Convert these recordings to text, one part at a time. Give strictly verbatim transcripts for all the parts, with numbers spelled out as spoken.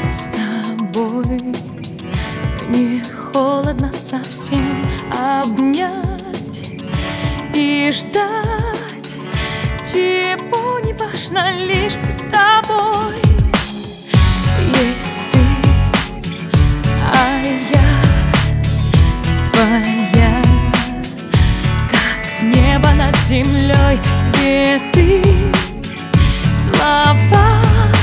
С тобой не холодно совсем обнять и ждать, чего не важно, лишь бы с тобой. Есть ты, а я твоя, как небо над землей, цветы, слова.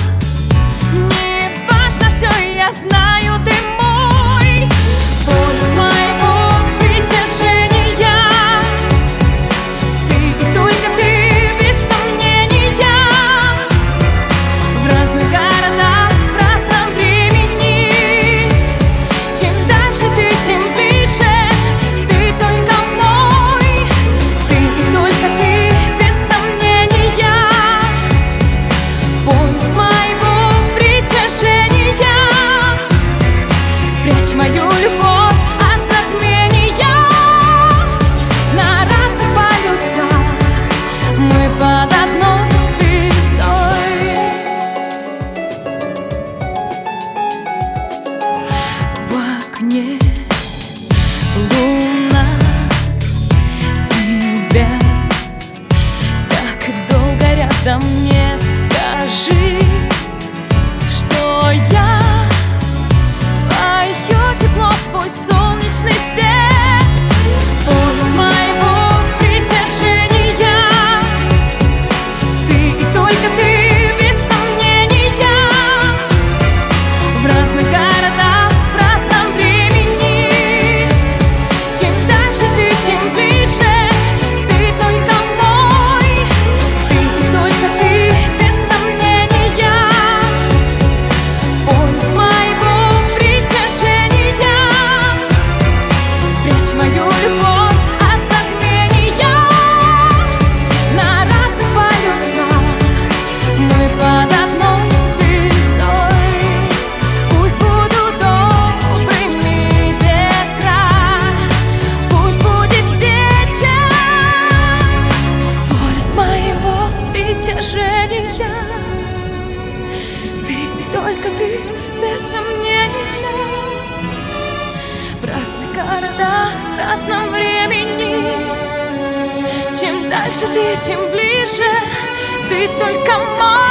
Не важно все, я знаю, ты мой. Полюс моего притяжения, ты и только ты, без сомнения. В разных городах, в разном времени. Чем дальше ты, тем ближе. Ты только мой. Ты и только ты, без сомнения. Полюс моего притяжения. Спрячь мою любовь от затмения. На разных полюсах мы под одной звездой. В окне луна, тебя так долго рядом нет. Скажи, что я твое тепло, твой солнечный свет. Полюс моего притяжения, ты и только ты, без сомнения. В разных городах, в разном времени. Чем дальше ты, тем ближе. Ты только мой. Ты и только ты, без сомнения. Полюс моего притяжения. Спрячь мою любовь от затмения. На разных полюсах мы под одной звездой. Пусть будут добрыми ветра, пусть будет вечер. Полюс моего притяжения, ты и только ты, без сомнения. В разных городах, в разном времени. Чем дальше ты, тем ближе. Ты только мой.